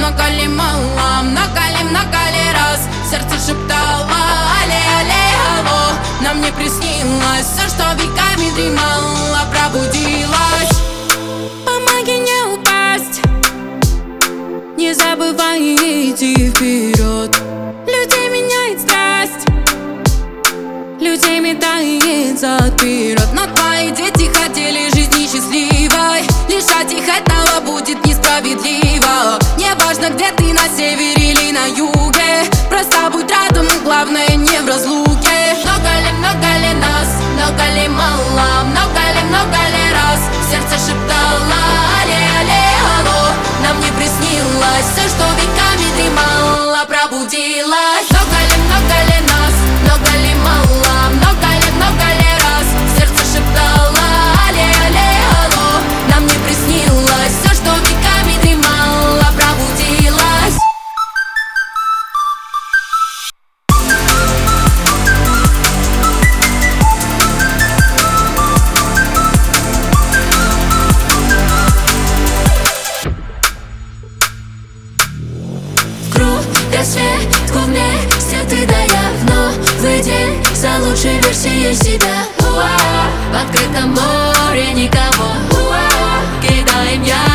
много ли мало, много ли раз сердце шептало: алле, алле, алло. Нам не приснилось все, что веками дремало, пробудилось. Помоги не упасть, не забывай идти вперед. Людей меняет страсть, людей метается вперед. Но твои дети хотели жизни счастливой, лишать их этого будет несправедливо. Не важно, где ты, на севере или на юге, просто будь рядом, и главное не в разлуке. Много ли нас, много ли мало, много ли раз сердце шептало: алле, алле, алло. Нам не приснилось все, что веками дремало, пробудилось. Много ли нас, много ли мало, много ли раз сердце шептало: алле, алле, алло. Нам не приснилось все, что веками дремало, пробудилось. Рассвет вместе ты да я, но выйди за лучшей версией себя. В открытом море никого, кидаем я